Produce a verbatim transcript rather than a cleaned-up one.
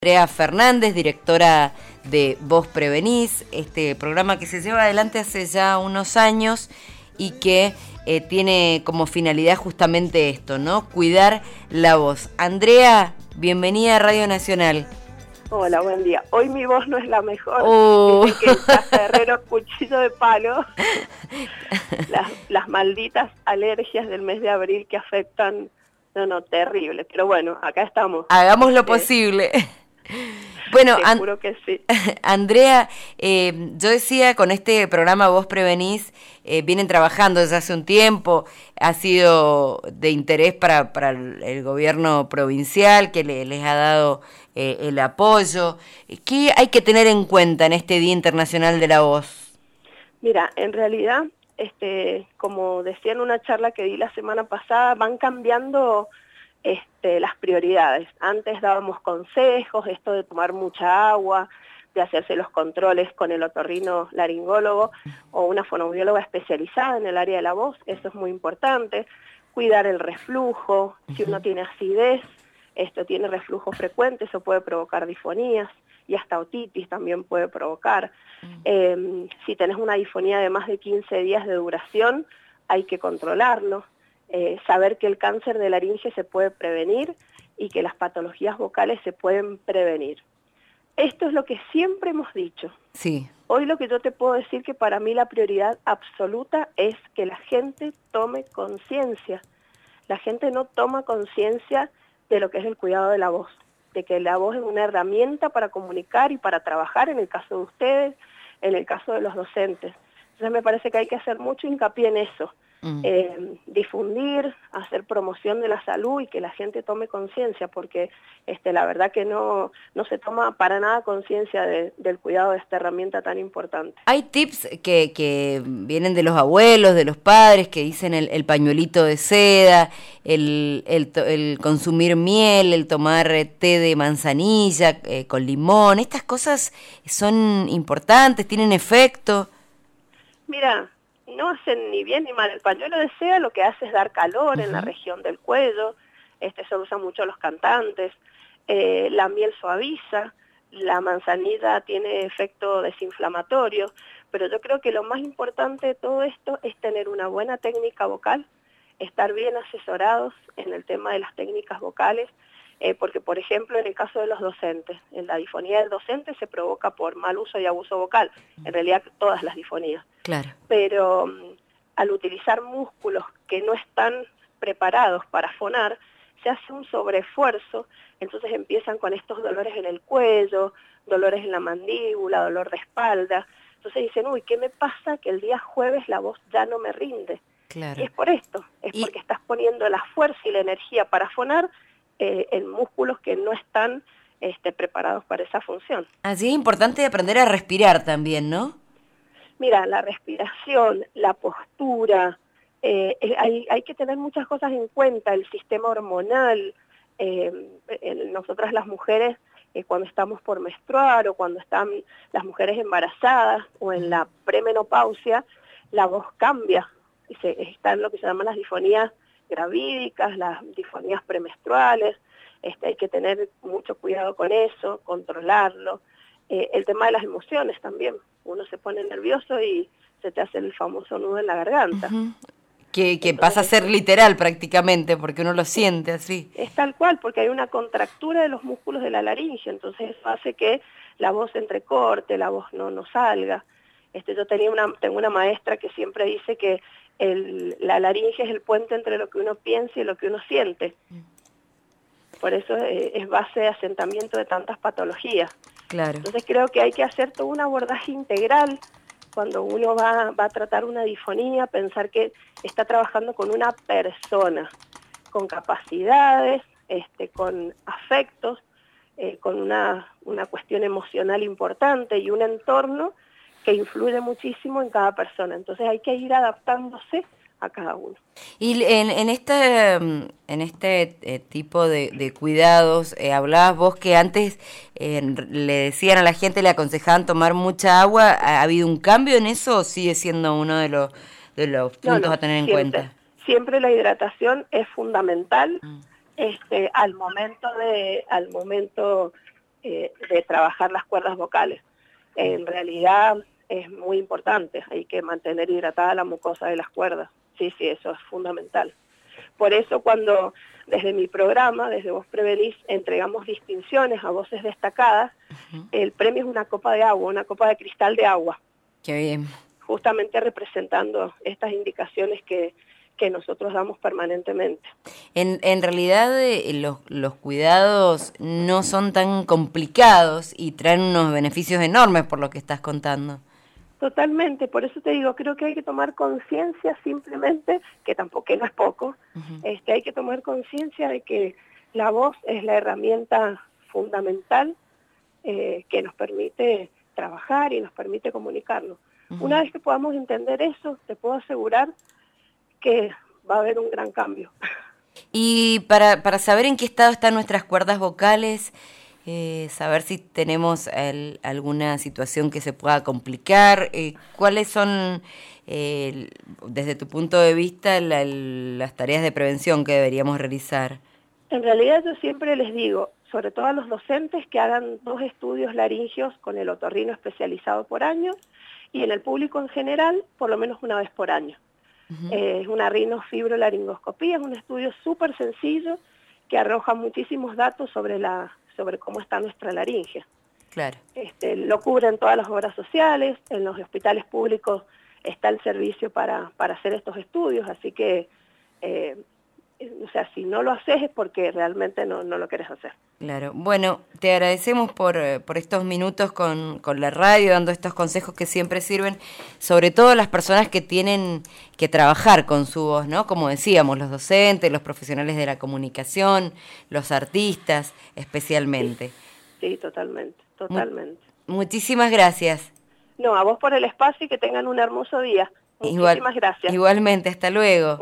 Andrea Fernández, directora de Vos Prevenís, este programa que se lleva adelante hace ya unos años y que eh, tiene como finalidad justamente esto, ¿no? Cuidar la voz. Andrea, bienvenida a Radio Nacional. Hola, buen día. Hoy mi voz no es la mejor. Oh. Dicen que está Herrero cuchillo de palo. Las, las malditas alergias del mes de abril que afectan, no, no, terrible. Pero bueno, acá estamos. Hagamos lo este, posible. Bueno, Te An- juro que sí. Andrea, eh, yo decía, con este programa Vos Prevenís, eh, vienen trabajando desde hace un tiempo, ha sido de interés para, para el, el gobierno provincial, que le, les ha dado eh, el apoyo. ¿Qué hay que tener en cuenta en este Día Internacional de la Voz? Mira, en realidad, este, como decía en una charla que di la semana pasada, van cambiando Este, las prioridades. Antes dábamos consejos, esto de tomar mucha agua, de hacerse los controles con el otorrino laringólogo o una fonoaudióloga especializada en el área de la voz, eso es muy importante. Cuidar el reflujo, si uno tiene acidez, esto tiene reflujo frecuente, eso puede provocar difonías y hasta otitis también puede provocar. Eh, si tenés una difonía de más de quince días de duración, hay que controlarlo. Eh, saber que el cáncer de laringe se puede prevenir y que las patologías vocales se pueden prevenir. Esto es lo que siempre hemos dicho. Sí. Hoy lo que yo te puedo decir que para mí la prioridad absoluta es que la gente tome conciencia. La gente no toma conciencia de lo que es el cuidado de la voz, de que la voz es una herramienta para comunicar y para trabajar, en el caso de ustedes, en el caso de los docentes. Entonces me parece que hay que hacer mucho hincapié en eso. Mm. Eh, difundir, hacer promoción de la salud y que la gente tome conciencia, porque este, la verdad que no, no se toma para nada conciencia de, del cuidado de esta herramienta tan importante. Hay tips que, que vienen de los abuelos, de los padres, que dicen el, el pañuelito de seda, el, el, el consumir miel, el tomar té de manzanilla eh, con limón. ¿Estas cosas son importantes, tienen efecto? Mira, no hacen ni bien ni mal. El pañuelo de seda lo que hace es dar calor uh-huh. en la región del cuello, este se usa mucho los cantantes, eh, la miel suaviza, la manzanilla tiene efecto desinflamatorio, pero yo creo que lo más importante de todo esto es tener una buena técnica vocal, estar bien asesorados en el tema de las técnicas vocales, eh, porque por ejemplo en el caso de los docentes, en la difonía del docente se provoca por mal uso y abuso vocal, en realidad todas las difonías. Claro. Pero um, al utilizar músculos que no están preparados para fonar, se hace un sobreesfuerzo, entonces empiezan con estos dolores en el cuello, dolores en la mandíbula, dolor de espalda. Entonces dicen, uy, ¿qué me pasa? Que el día jueves la voz ya no me rinde. Claro. Y es por esto, es y... porque estás poniendo la fuerza y la energía para fonar eh, en músculos que no están este, preparados para esa función. Así es importante aprender a respirar también, ¿no? Mira, la respiración, la postura, eh, hay, hay que tener muchas cosas en cuenta, el sistema hormonal. Eh, nosotras las mujeres, eh, cuando estamos por menstruar o cuando están las mujeres embarazadas o en la premenopausia, la voz cambia. Se, están lo que se llaman las difonías gravídicas, las difonías premenstruales. Este, hay que tener mucho cuidado con eso, controlarlo. Eh, el tema de las emociones también. Uno se pone nervioso y se te hace el famoso nudo en la garganta. Uh-huh. Que, que Entonces, pasa a ser literal prácticamente, porque uno lo siente así. Es tal cual, porque hay una contractura de los músculos de la laringe, entonces eso hace que la voz se entrecorte, la voz no, no salga. Este, yo tenía una, tengo una maestra que siempre dice que el, la laringe es el puente entre lo que uno piensa y lo que uno siente. Por eso es, es base de asentamiento de tantas patologías. Claro. Entonces creo que hay que hacer todo un abordaje integral cuando uno va, va a tratar una difonía, pensar que está trabajando con una persona, con capacidades, este, con afectos, eh, con una, una cuestión emocional importante y un entorno que influye muchísimo en cada persona. Entonces hay que ir adaptándose a cada uno. Y en, en este en este eh, tipo de, de cuidados, eh, hablabas vos que antes eh, le decían a la gente, le aconsejaban tomar mucha agua. ¿Ha habido un cambio en eso o sigue siendo uno de los, de los puntos no, no, a tener en siempre, cuenta? Siempre la hidratación es fundamental. Mm. Este, al momento de al momento eh, de trabajar las cuerdas vocales. En realidad es muy importante, hay que mantener hidratada la mucosa de las cuerdas. Sí, sí, eso es fundamental. Por eso cuando desde mi programa, desde Voz Prevenís, entregamos distinciones a voces destacadas, uh-huh. El premio es una copa de agua, una copa de cristal de agua. Qué bien. Justamente representando estas indicaciones que, que nosotros damos permanentemente. En, en realidad eh, los, los cuidados no son tan complicados y traen unos beneficios enormes por lo que estás contando. Totalmente, por eso te digo, creo que hay que tomar conciencia simplemente, que tampoco que no es poco, uh-huh. este, hay que tomar conciencia de que la voz es la herramienta fundamental eh, que nos permite trabajar y nos permite comunicarnos. Uh-huh. Una vez que podamos entender eso, te puedo asegurar que va a haber un gran cambio. Y para, para saber en qué estado están nuestras cuerdas vocales, Eh, saber si tenemos el, alguna situación que se pueda complicar, eh, cuáles son, eh, desde tu punto de vista, la, las tareas de prevención que deberíamos realizar. En realidad yo siempre les digo, sobre todo a los docentes, que hagan dos estudios laringios con el otorrino especializado por año y en el público en general por lo menos una vez por año. Uh-huh. eh, es una rinofibrolaringoscopía, es un estudio súper sencillo que arroja muchísimos datos sobre la sobre cómo está nuestra laringe. Claro. Este, lo cubren todas las obras sociales, en los hospitales públicos está el servicio para, para hacer estos estudios, así que, eh, o sea, si no lo haces es porque realmente no, no lo querés hacer. Claro. Bueno, te agradecemos por, por estos minutos con, con la radio, dando estos consejos que siempre sirven, sobre todo las personas que tienen que trabajar con su voz, ¿no? Como decíamos, los docentes, los profesionales de la comunicación, los artistas, especialmente. Sí, sí, totalmente, totalmente. Mu- muchísimas gracias. No, a vos por el espacio y que tengan un hermoso día. Muchísimas Igual, gracias. Igualmente, hasta luego.